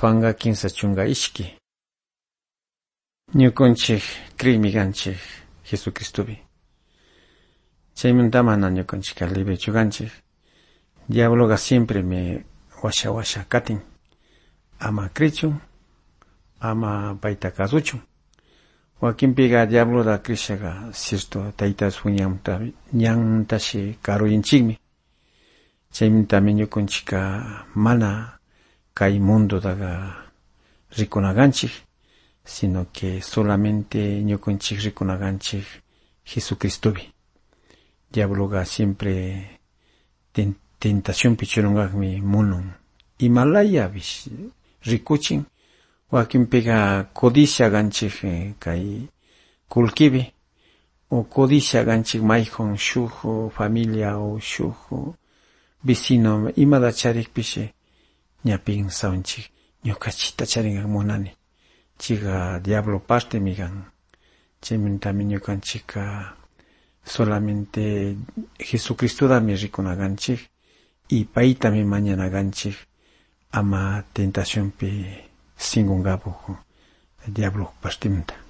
panga kinsa chunga ishki. Ñukunchik kriymikanchik Jesucristopi. Chaymanta mana ñukunchika libre chukanchik. Diabloga siempre me washa katin. Ama krichun, ama paita kasuchun. Wakinpiga diabloda krishaga cierto taita suñamta ñantashi karuyinchikmi. Chaymantami ñukunchika mana kay mundo daga rikunaganchik, sino que solamente ñukunchik rikunaganchik Jesucristopi. Diabloga siempre tentación pichurungakmi munun. Himalaya bish rikuchin, wakinpiga codicia ganchik kay kulkibi, o codicia ganchik mayjun shuk familia o shuk vecino imada charik pishe ñapin saunchik ñukachita charingan munani. Chiga diablo parte migan. Chaymantami ñukanchika solamente Jesucristo dami rikunaganchik y paytami mañanaganchik ama tentación pi singungabu diablo partimenta.